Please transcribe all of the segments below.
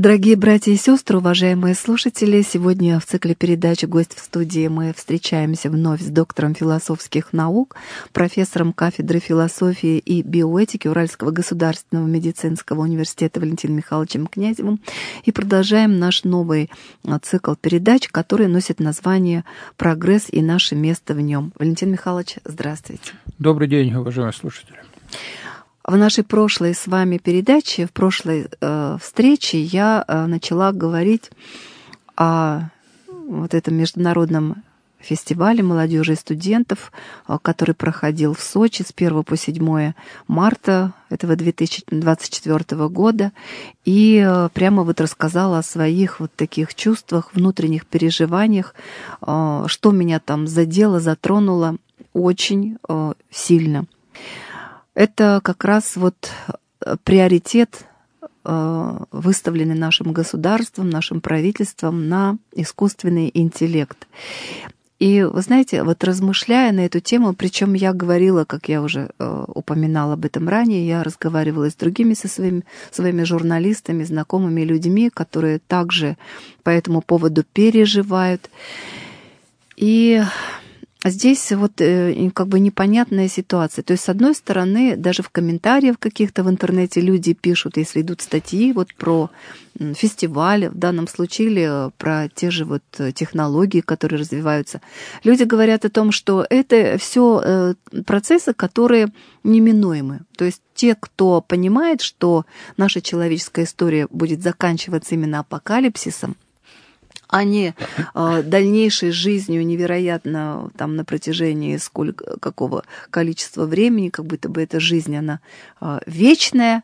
Дорогие братья и сестры, уважаемые слушатели, сегодня в цикле передач «Гость в студии» мы встречаемся вновь с доктором философских наук, профессором кафедры философии и биоэтики Уральского государственного медицинского университета Валентином Михайловичем Князевым и продолжаем наш новый цикл передач, который носит название «Прогресс и наше место в нем». Валентин Михайлович, здравствуйте. Добрый день, уважаемые слушатели. В нашей прошлой с вами передаче, в прошлой встрече я начала говорить о вот этом международном фестивале молодежи и студентов, который проходил в Сочи с 1 по 7 марта этого 2024 года. И прямо вот рассказала о своих вот таких чувствах, внутренних переживаниях, что меня там задело, затронуло очень сильно. Это как раз вот приоритет, выставленный нашим государством, нашим правительством на искусственный интеллект. И вы знаете, вот размышляя на эту тему, причем я говорила, как я уже упоминала об этом ранее, я разговаривала с другими своими журналистами, знакомыми людьми, которые также по этому поводу переживают. И здесь вот как бы непонятная ситуация. То есть, с одной стороны, даже в комментариях каких-то в интернете люди пишут, если идут статьи вот про фестивали, в данном случае, или про те же вот технологии, которые развиваются. Люди говорят о том, что это все процессы, которые неминуемы. То есть те, кто понимает, что наша человеческая история будет заканчиваться именно апокалипсисом, а не дальнейшей жизнью невероятно там на протяжении какого количества времени, как будто бы эта жизнь, она вечная,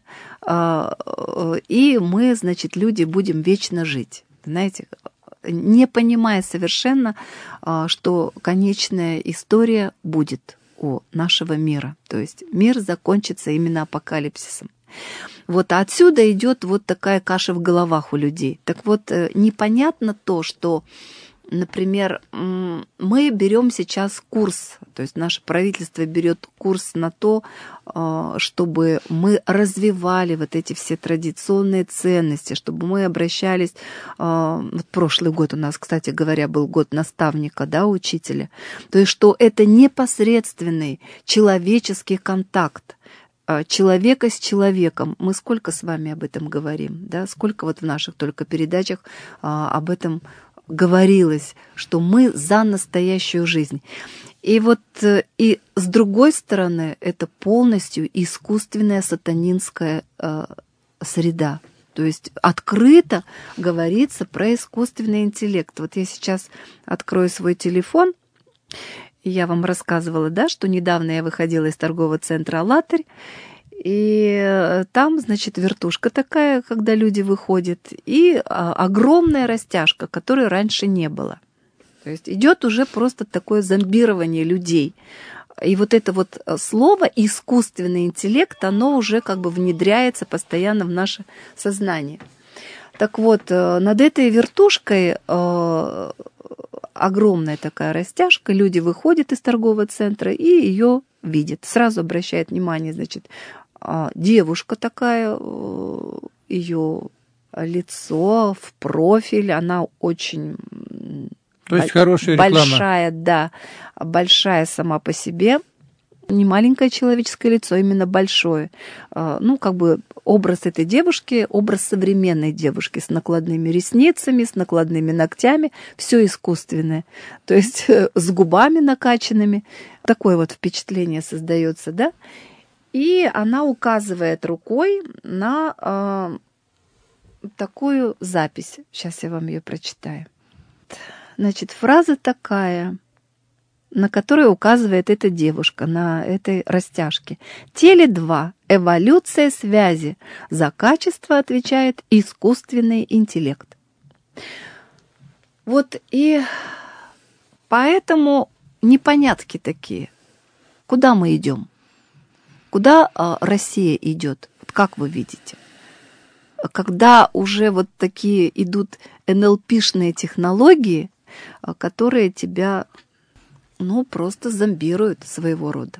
и мы, значит, люди будем вечно жить, знаете, не понимая совершенно, что конечная история будет у нашего мира, то есть мир закончится именно апокалипсисом. Вот отсюда идет вот такая каша в головах у людей. Так вот, непонятно то, что, например, мы берем сейчас курс, то есть наше правительство берет курс на то, чтобы мы развивали вот эти все традиционные ценности, чтобы мы обращались... Вот прошлый год у нас, кстати говоря, был год наставника, да, учителя. То есть что это непосредственный человеческий контакт человека с человеком. Мы сколько с вами об этом говорим, да? Сколько вот в наших только передачах об этом говорилось, что мы за настоящую жизнь. И вот и с другой стороны, это полностью искусственная сатанинская среда. То есть открыто говорится про искусственный интеллект. Вот я сейчас открою свой телефон. Я вам рассказывала, да, что недавно я выходила из торгового центра «АЛЛАТРЬ», и там, значит, вертушка такая, когда люди выходят, и огромная растяжка, которой раньше не было. То есть идет уже просто такое зомбирование людей. И вот это вот слово «искусственный интеллект», оно уже как бы внедряется постоянно в наше сознание. Так вот, над этой вертушкой огромная такая растяжка, люди выходят из торгового центра и ее видят. Сразу обращает внимание, значит, девушка такая, ее лицо в профиль, она очень То есть хорошая большая, реклама. Да, большая сама по себе. Не маленькое человеческое лицо, именно большое. Ну, как бы образ этой девушки, образ современной девушки с накладными ресницами, с накладными ногтями, все искусственное. То есть с губами накачанными. Такое вот впечатление создается, да? И она указывает рукой на такую запись. Сейчас я вам ее прочитаю. Значит, фраза такая, на которую указывает эта девушка, на этой растяжке. Теле-2. Эволюция связи. За качество отвечает искусственный интеллект. Вот и поэтому непонятки такие. Куда мы идем? Куда Россия идет? Как вы видите? Когда уже вот такие идут НЛПшные технологии, которые тебя... просто зомбируют своего рода.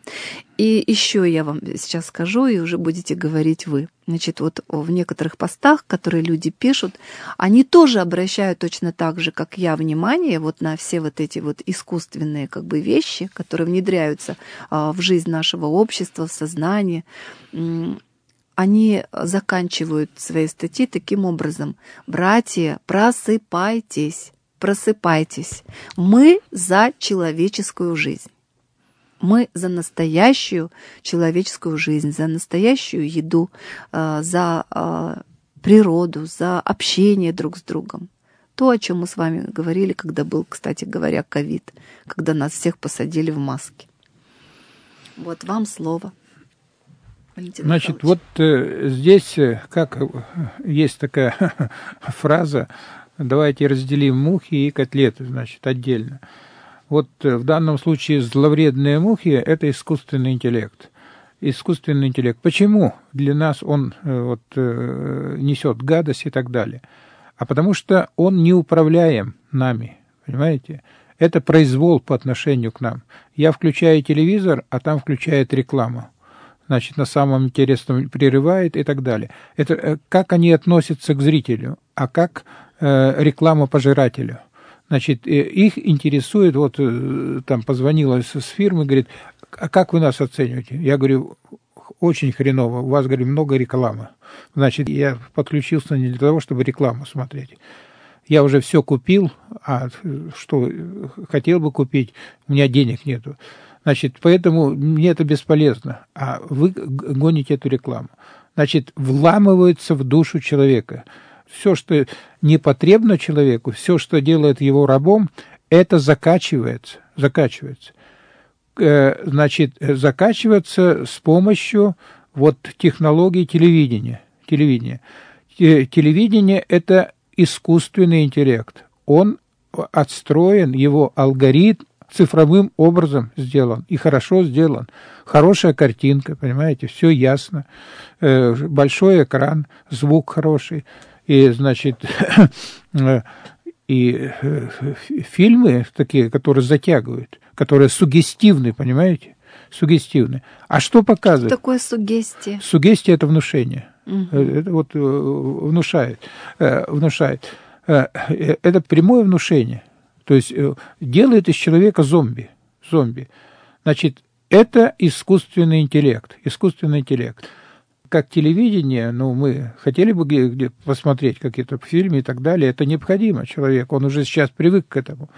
И еще я вам сейчас скажу, и уже будете говорить вы. Значит, вот в некоторых постах, которые люди пишут, они тоже обращают точно так же, как я, внимание вот на все вот эти вот искусственные как бы вещи, которые внедряются в жизнь нашего общества, в сознание. Они заканчивают свои статьи таким образом: «Братья, просыпайтесь, просыпайтесь. Мы за человеческую жизнь. Мы за настоящую человеческую жизнь, за настоящую еду, за природу, за общение друг с другом». То, о чем мы с вами говорили, когда был, кстати говоря, ковид, когда нас всех посадили в маски. Вот вам слово. Значит, вот здесь, как есть такая фраза: давайте разделим мухи и котлеты, значит, отдельно. Вот в данном случае зловредные мухи – это искусственный интеллект. Искусственный интеллект. Почему для нас он несет гадость и так далее? А потому что он не управляем нами, понимаете? Это произвол по отношению к нам. Я включаю телевизор, а там включает рекламу. Значит, на самом интересном прерывает и так далее. Это как они относятся к зрителю, а как реклама пожирателю. Значит, их интересует, вот там позвонила с фирмы, говорит: а как вы нас оцениваете? Я говорю: очень хреново, у вас, говорю, много рекламы. Значит, я подключился не для того, чтобы рекламу смотреть. Я уже все купил, а что хотел бы купить, у меня денег нету. Значит, поэтому мне это бесполезно, а вы гоните эту рекламу. Значит, вламывается в душу человека. Все, что непотребно человеку, все, что делает его рабом, это закачивается. Значит, закачивается с помощью вот технологий телевидения. Телевидение – это искусственный интеллект. Он отстроен, его алгоритм цифровым образом сделан, и хорошо сделан. Хорошая картинка, понимаете, все ясно. Большой экран, звук хороший. И, значит, и фильмы такие, которые затягивают, которые суггестивны, понимаете? Суггестивны. А что показывает? Что такое суггестия? Суггестия – это внушение. Это вот внушает. Это прямое внушение. То есть делает из человека зомби. Значит, это искусственный интеллект. Как телевидение, мы хотели бы где посмотреть какие-то фильмы и так далее, это необходимо человеку, он уже сейчас привык к этому.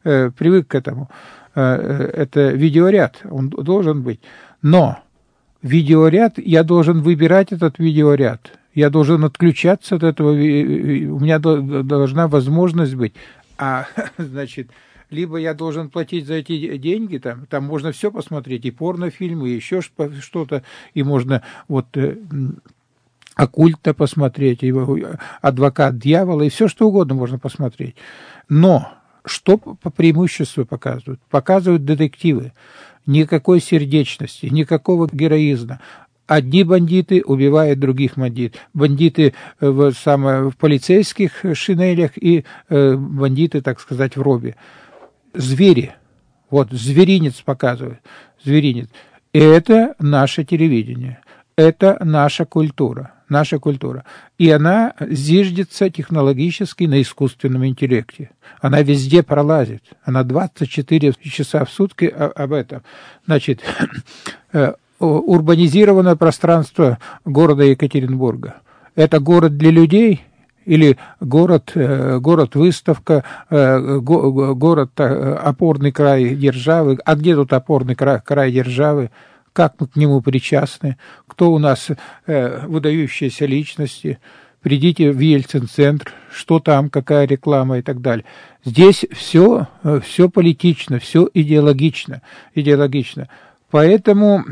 Это видеоряд, он должен быть. Но видеоряд, я должен выбирать этот видеоряд, я должен отключаться от этого, у меня должна возможность быть. Значит, либо я должен платить за эти деньги, там можно все посмотреть, и порнофильмы, и еще что-то, и можно оккультно посмотреть, и адвокат дьявола, и все что угодно можно посмотреть. Но что по преимуществу показывают? Показывают детективы. Никакой сердечности, никакого героизма. Одни бандиты убивают других бандиты в полицейских шинелях и бандиты, так сказать, в робе. Звери. Вот, зверинец показывают. Зверинец. И это наше телевидение. Это наша культура. И она зиждется технологически на искусственном интеллекте. Она везде пролазит. Она 24 часа в сутки об этом. Значит, урбанизированное пространство города Екатеринбурга. Это город для людей или город-выставка, город опорный край державы? А где тут опорный край державы? Как мы к нему причастны? Кто у нас выдающиеся личности? Придите в Ельцин-центр, что там, какая реклама и так далее. Здесь все политично, все идеологично. Поэтому,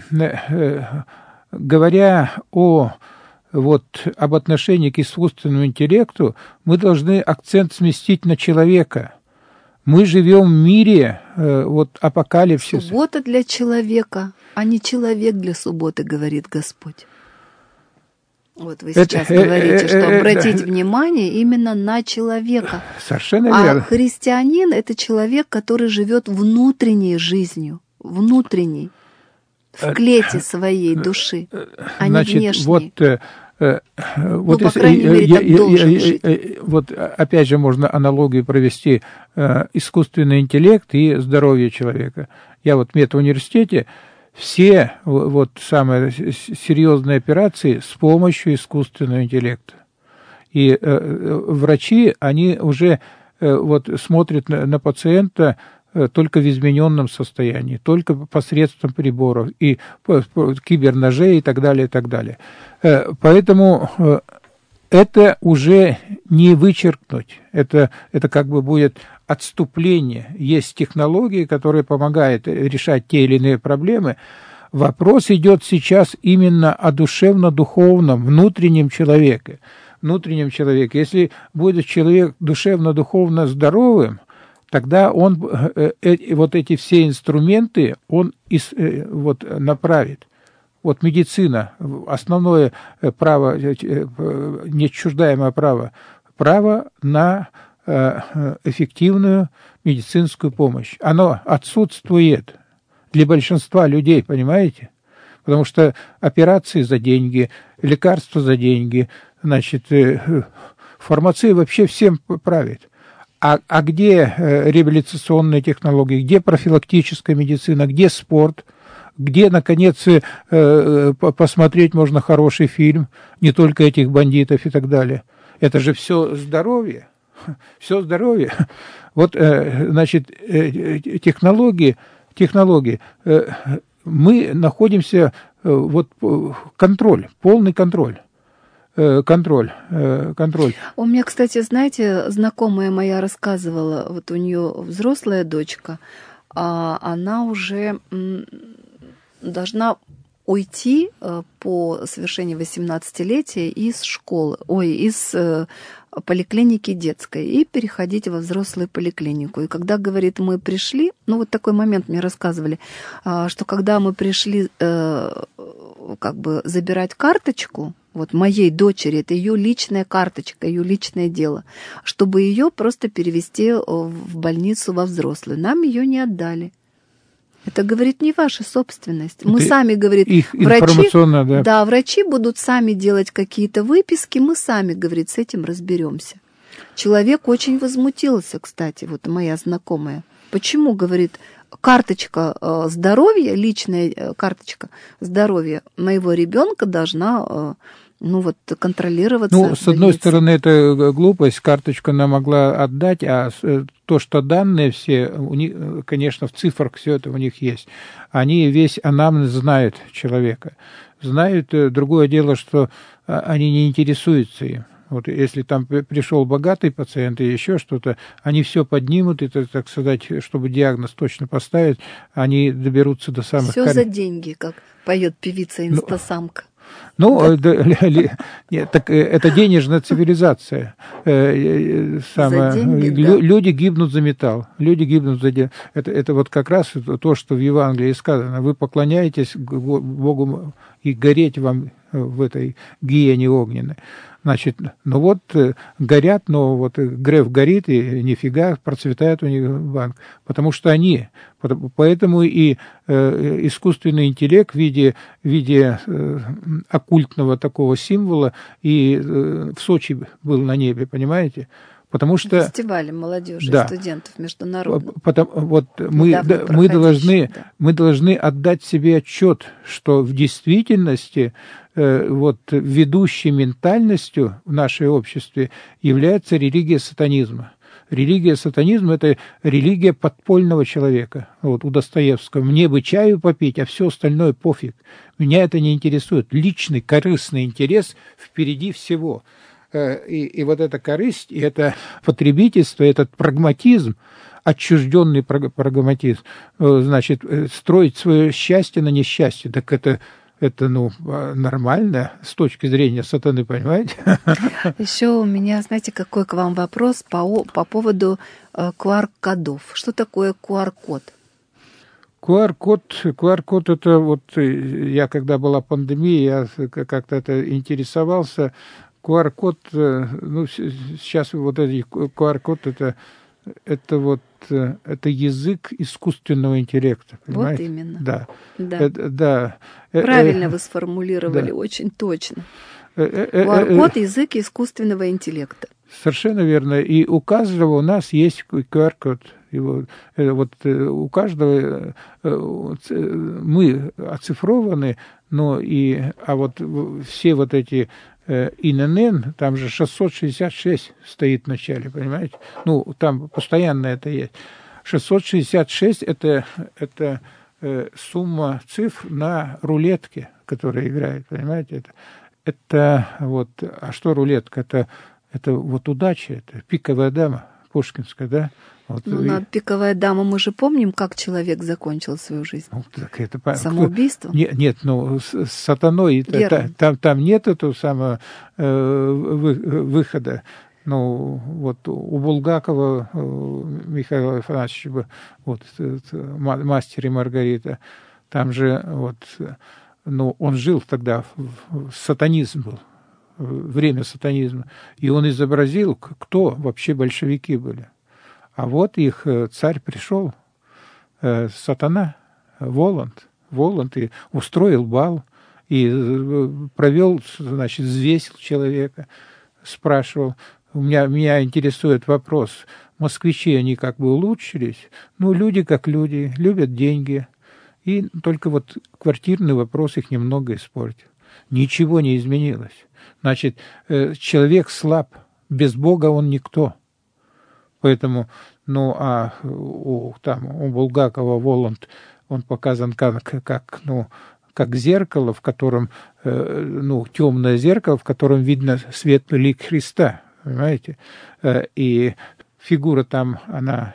говоря об отношении к искусственному интеллекту, мы должны акцент сместить на человека. Мы живем в мире апокалипсиса. Суббота для человека, а не человек для субботы, говорит Господь. Вот вы сейчас говорите, что обратить внимание именно на человека. Совершенно верно. А христианин – это человек, который живет внутренней жизнью, внутренней. в клете своей души, а не внешней. Вот по крайней мере, так должен жить. Вот опять же можно аналогию провести: искусственный интеллект и здоровье человека. Я вот в медуниверситете, все вот самые серьезные операции с помощью искусственного интеллекта. И врачи, они уже вот смотрят на пациента только в измененном состоянии, только посредством приборов и киберножей и так далее, и так далее. Поэтому это уже не вычеркнуть, это как бы будет отступление. Есть технологии, которые помогают решать те или иные проблемы. Вопрос идет сейчас именно о душевно-духовном, внутреннем человеке. Если будет человек душевно-духовно здоровым, тогда он вот эти все инструменты он вот направит. Вот медицина, основное право, неотчуждаемое право на эффективную медицинскую помощь. Оно отсутствует для большинства людей, понимаете? Потому что операции за деньги, лекарства за деньги, значит, фармация вообще всем правит. А где реабилитационные технологии, где профилактическая медицина, где спорт, где, наконец, посмотреть можно хороший фильм, не только этих бандитов и так далее. Это же все здоровье. Все здоровье. Вот, значит, технологии. Мы находимся, вот, полный контроль. Контроль. У меня, кстати, знаете, знакомая моя рассказывала, вот у нее взрослая дочка, она уже должна уйти по совершении 18-летия из школы, из поликлиники детской и переходить во взрослую поликлинику. И когда, говорит, мы пришли, вот такой момент мне рассказывали, что когда мы пришли как бы забирать карточку, вот моей дочери, это ее личная карточка, ее личное дело, чтобы ее просто перевести в больницу во взрослую. Нам ее не отдали. Это, говорит, не ваша собственность. Мы сами, говорит, врачи будут сами делать какие-то выписки, мы сами, говорит, с этим разберемся. Человек очень возмутился, кстати, вот моя знакомая. Почему, говорит, карточка здоровья, личная карточка здоровья моего ребенка должна контролироваться. С одной стороны, это глупость, карточку она могла отдать, а то, что данные все, у них, конечно, в цифрах все это у них есть. Они весь анамнез знают человека. Знают, другое дело, что они не интересуются им. Вот если там пришел богатый пациент и еще что-то, они все поднимут, и, так сказать, чтобы диагноз точно поставить, они доберутся до самых... Все за деньги, как поет певица Инстасамка. Так это денежная цивилизация. Люди гибнут за металл. Люди гибнут за деньги. Это вот как раз то, что в Евангелии сказано. Вы поклоняетесь Богу, и гореть вам в этой гиене огненной. Значит, горят, но вот Греф горит, и нифига, процветает у них банк. Потому что поэтому и искусственный интеллект в виде оккультного такого символа и в Сочи был на небе, понимаете? Потому что... Фестивале молодежи, да, студентов международных. Мы должны отдать себе отчет, что в действительности ведущей ментальностью в нашем обществе является религия сатанизма. Религия сатанизма – это религия подпольного человека. Вот у Достоевского. Мне бы чаю попить, а все остальное пофиг. Меня это не интересует. Личный, корыстный интерес впереди всего. И вот эта корысть, и это потребительство, этот прагматизм, отчужденный прагматизм, значит, строить свое счастье на несчастье, так это нормально с точки зрения сатаны, понимаете? Еще у меня, знаете, какой к вам вопрос по поводу QR-кодов. Что такое QR-код? QR-код это я когда была пандемия, я как-то это интересовался. QR-код, сейчас вот этот QR-код, это это язык искусственного интеллекта, понимаете? Вот именно. Да. Да. Правильно вы сформулировали, очень точно. QR-код — язык искусственного интеллекта. Совершенно верно. И у каждого у нас есть QR-код. У каждого мы оцифрованы, а вот все вот эти ИНН, там же 666 стоит в начале, понимаете? Там постоянно это есть. 666 это сумма цифр на рулетке, которая играет, понимаете? А что рулетка? Это удача, это пиковая дама пушкинская, да? Пиковая дама, мы же помним, как человек закончил свою жизнь. Самоубийством? Нет, с сатаной там нет этого самого выхода. У Булгакова Михаила Афанасьевича, «Мастер и Маргарита», там же он жил тогда, сатанизм был, время сатанизма, и он изобразил, кто вообще большевики были. А вот их царь пришел, сатана, Воланд, и устроил бал, и провел, взвесил человека, спрашивал. Меня интересует вопрос. Москвичи, они как бы улучшились? Люди как люди, любят деньги. И только квартирный вопрос их немного испортил. Ничего не изменилось. Значит, человек слаб, без Бога он никто. Поэтому, у Булгакова Воланд, он показан как зеркало, в котором, темное зеркало, в котором видно светлый лик Христа, понимаете? И фигура там, она,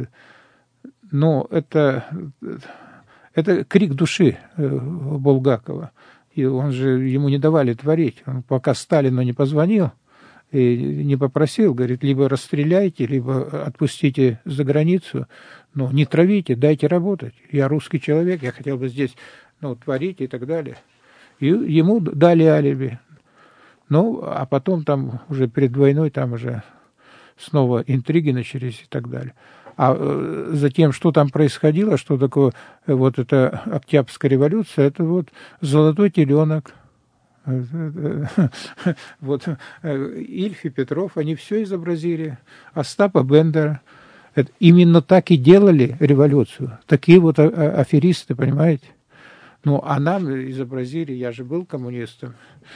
это крик души Булгакова. И ему не давали творить. Он пока Сталину не позвонил и не попросил, говорит, либо расстреляйте, либо отпустите за границу, не травите, дайте работать. Я русский человек, я хотел бы здесь творить и так далее. И ему дали алиби. А потом там уже перед войной там уже снова интриги начались и так далее. А затем, что там происходило, что такое эта Октябрьская революция, это золотой теленок. Ильф и Петров, они все изобразили. Остапа Бендера. Именно так и делали революцию. Такие аферисты, понимаете? А нам изобразили, я же был коммунистом.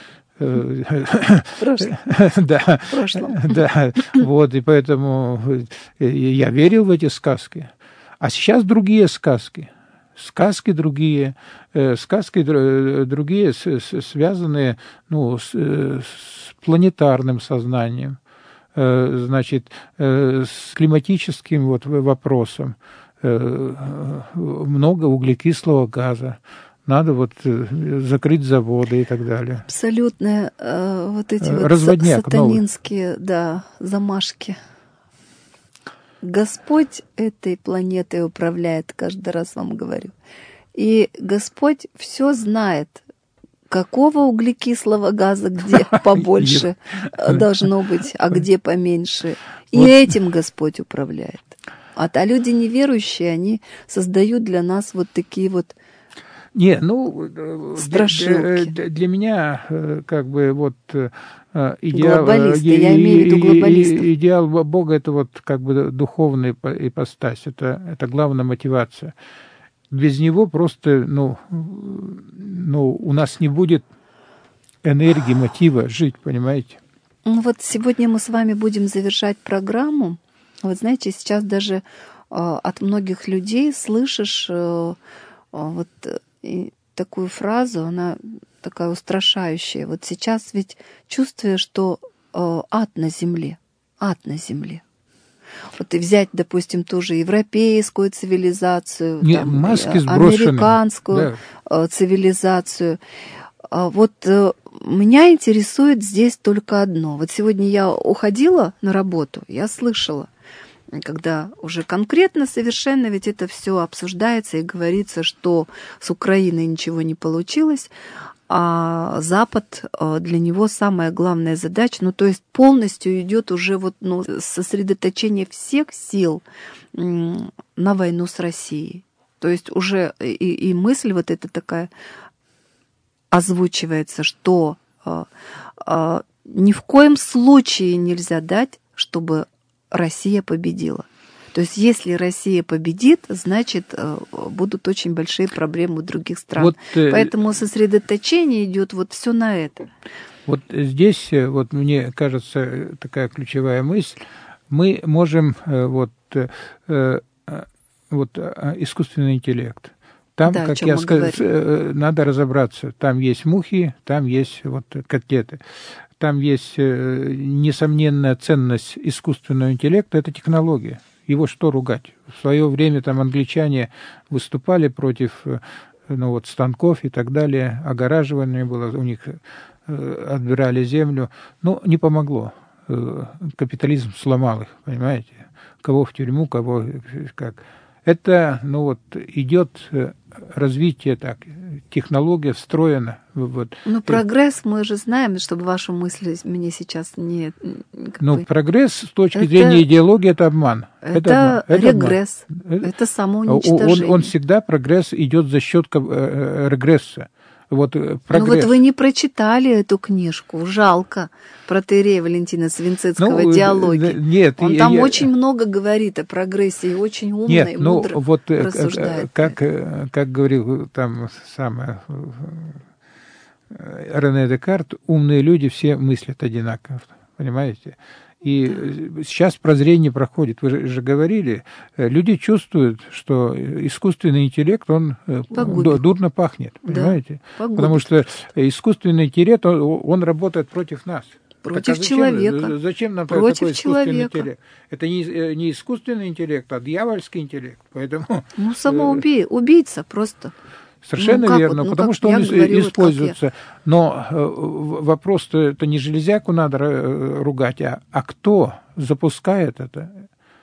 Да. Да. И поэтому я верил в эти сказки. А сейчас другие сказки. Сказки другие, связанные с планетарным сознанием, с климатическим вопросом. Много углекислого газа. Надо закрыть заводы и так далее. Абсолютно эти разводняк сатанинские, замашки. Господь этой планетой управляет, каждый раз вам говорю. И Господь все знает, какого углекислого газа где побольше должно быть, а где поменьше. И этим Господь управляет. А люди неверующие, они создают для нас такие страшилки. Для меня идеал, я имею в виду глобалистов. Идеал Бога — это духовная ипостась, это главная мотивация. Без него просто у нас не будет энергии, мотива жить, понимаете? Сегодня мы с вами будем завершать программу. Знаете, сейчас даже от многих людей слышишь такую фразу, она такая устрашающая. Сейчас ведь чувствуя, что ад на земле. И взять, допустим, ту же европейскую цивилизацию, американскую цивилизацию. Меня интересует здесь только одно. Сегодня я уходила на работу, я слышала, когда уже конкретно совершенно ведь это все обсуждается и говорится, что с Украиной ничего не получилось. а Запад, для него самая главная задача, то есть полностью идет уже сосредоточение всех сил на войну с Россией. То есть уже и мысль вот эта такая озвучивается, что ни в коем случае нельзя дать, чтобы Россия победила. То есть если Россия победит, значит, будут очень большие проблемы у других стран. Поэтому сосредоточение идет все на это. Вот здесь, мне кажется, такая ключевая мысль. Мы можем искусственный интеллект. Там, как я сказал, надо разобраться. Там есть мухи, там есть котлеты. Там есть несомненная ценность искусственного интеллекта – это технология. Его что ругать? В свое время там англичане выступали против станков и так далее, огораживание было, у них отбирали землю, но не помогло. Капитализм сломал их, понимаете? Кого в тюрьму, кого как. Это, идет развитие так, технология встроена. Прогресс, мы же знаем, чтобы вашу мысль мне сейчас не... прогресс с точки зрения идеологии – это обман. Это регресс, это самоуничтожение. Он всегда, прогресс идет за счет регресса. Прогресс. Вы не прочитали эту книжку, жалко, протоиерея Валентина Свинцицкого «Диалоги». Нет, он там очень много говорит о прогрессе и очень умно и мудро рассуждает. Как говорил там Рене Декарт, умные люди все мыслят одинаково, понимаете? И сейчас прозрение проходит. Вы же говорили, люди чувствуют, что искусственный интеллект, он дурно пахнет, понимаете? Потому что искусственный интеллект, он работает против нас. Против человека. Зачем нам такой искусственный интеллект? Это не искусственный интеллект, а дьявольский интеллект. Поэтому, убийца просто. Совершенно верно, потому что он используется. Но вопрос-то это не железяку надо ругать, а кто запускает это?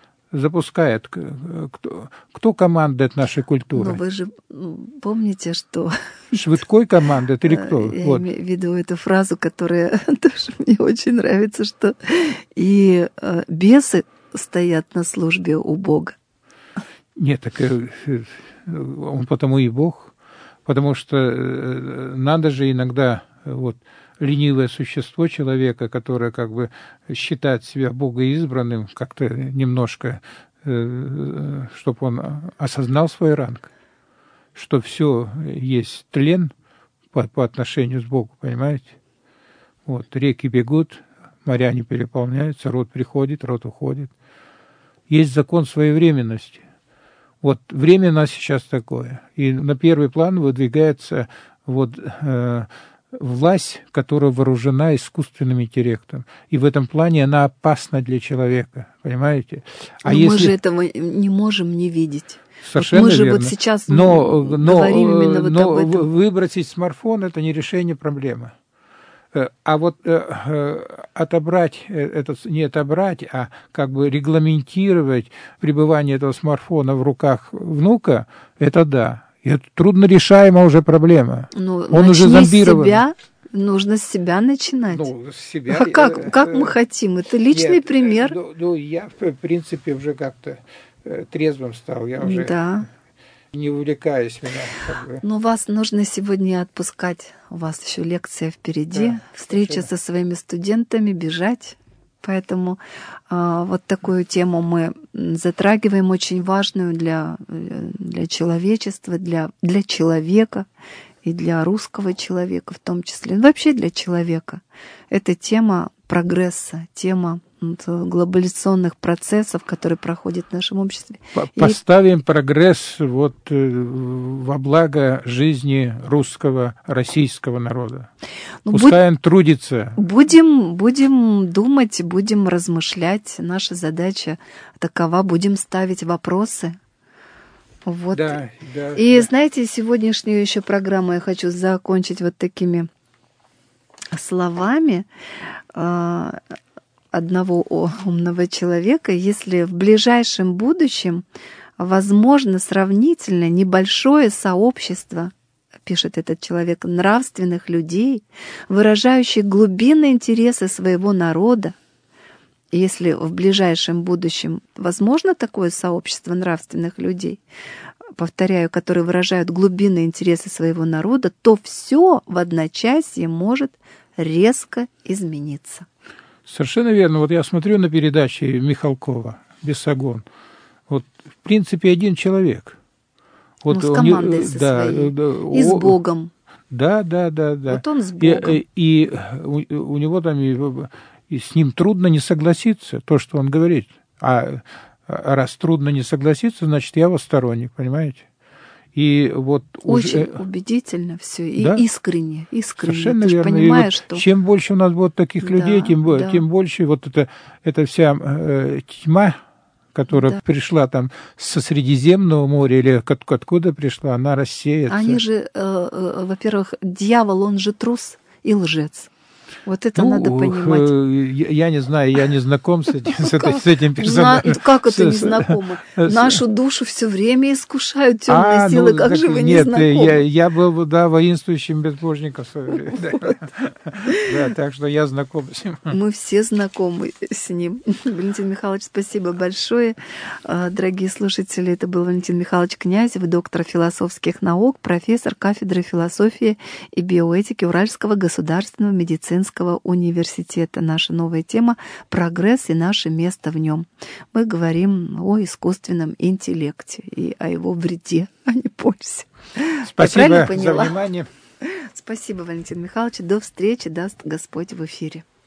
Кто командует нашей культурой? Вы же помните, что... Швидкой командует или кто? Я имею в виду эту фразу, которая тоже мне очень нравится, что и бесы стоят на службе у Бога. Нет, так он потому и Бог. Потому что надо же иногда ленивое существо человека, которое считает себя богоизбранным, как-то немножко, чтобы он осознал свой ранг, что все есть тлен по отношению с Богом, понимаете? Реки бегут, моря не переполняются, род приходит, род уходит. Есть закон своевременности. Время у нас сейчас такое. И на первый план выдвигается власть, которая вооружена искусственным интеллектом. И в этом плане она опасна для человека. Понимаете? Мы же этого не можем не видеть. Совершенно мы же верно. Сейчас говорим именно об этом. Выбросить смартфон – это не решение проблемы. А отобрать, не отобрать, а регламентировать пребывание этого смартфона в руках внука, это да. И это трудно решаемая уже проблема. Он уже зомбирован. Нужно с себя начинать. С себя. А как мы хотим? Это личный пример. Я, в принципе, уже как-то трезвым стал. Я уже... не увлекаясь меня. Но вас нужно сегодня отпускать. У вас еще лекция впереди, встреча со своими студентами, бежать. Поэтому такую тему мы затрагиваем, очень важную для человечества, для человека и для русского человека в том числе. Вообще для человека. Это тема прогресса, тема глобализационных процессов, которые проходят в нашем обществе. Поставим прогресс во благо жизни русского, российского народа. Пускай он трудится. Будем думать, будем размышлять. Наша задача такова, будем ставить вопросы. И знаете, сегодняшнюю еще программу я хочу закончить такими словами одного умного человека: если в ближайшем будущем возможно сравнительно небольшое сообщество пишет этот человек, нравственных людей, выражающих глубинные интересы своего народа. Если в ближайшем будущем возможно такое сообщество нравственных людей, повторяю, которые выражают глубинные интересы своего народа, то все в одночасье может резко измениться. Совершенно верно. Вот я смотрю на передачи Михалкова, «Бесогон». Вот, в принципе, один человек. Вот с командой со своей. И с Богом. Да. Вот он с Богом. И у него там, и с ним трудно не согласиться, то, что он говорит. А раз трудно не согласиться, значит, я его сторонник, понимаете? И вот очень убедительно все и да? искренне. Совершенно Ты верно. Понимаешь, вот что... Чем больше у нас будет таких людей, тем больше вот эта вся тьма, которая пришла там со Средиземного моря или откуда пришла, она рассеется. Они же, во-первых, дьявол, он же трус и лжец. Вот это надо понимать. Я не знаю, я не знаком с этим персонажем. Как это не знакомы? Нашу душу все время искушают темные силы, как же вы не знакомы? Нет, я был, воинствующим безбожником. Так что я знаком с ним. Мы все знакомы с ним. Валентин Михайлович, спасибо большое. Дорогие слушатели, это был Валентин Михайлович Князев, доктор философских наук, профессор кафедры философии и биоэтики Уральского государственного медицинского университета. Наша новая тема — прогресс и наше место в нем. Мы говорим о искусственном интеллекте и о его вреде, а не пользе. Спасибо за внимание. Спасибо, Валентин Михайлович. До встречи, даст Господь, в эфире.